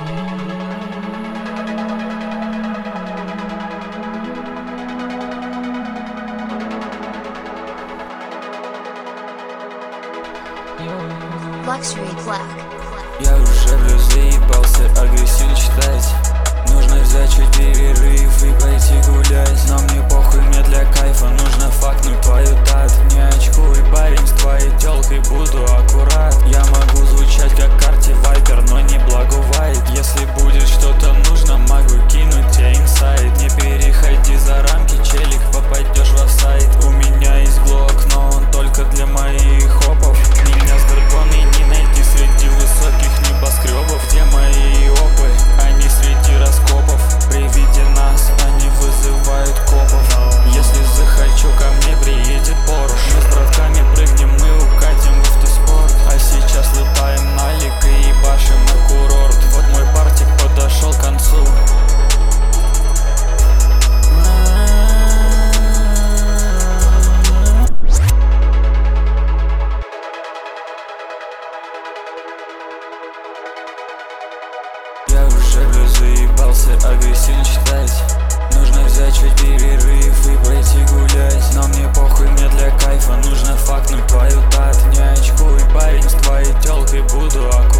Я уже заебался агрессивно читать. Нужно взять чуть перерыв и пойти гулять. Но мне похуй, мне для кайфа нужно факнуть твою дат. Не очкуй, парень, с твоей тёлкой буду аккурат. Я могу звучать как Карти Вайпер, но не благувайт. Если будет что-то нужно, могу кинуть тебе инсайт. Не переходи за рамки, челик, попадешь в офсайд. У меня есть глок, но он только для моих хопов. Меня с драконой не найти среди высоких небоскребов. Где мои опы? Они среди раскопов. При виде нас они вызывают копов. Если захочу, ко мне приедет Порш. Мы с братками прыгнем, мы укатим в автоспорт. А сейчас летаем на лик и ебашим на курорт. Вот мой партик подошел к концу. Я уже заебался агрессивно читать. Нужно взять чуть перерыв и пойти гулять. Но мне похуй, мне для кайфа нужно факнуть твою дат. Не очкуй, парень, с твоей тёлкой буду аккурат.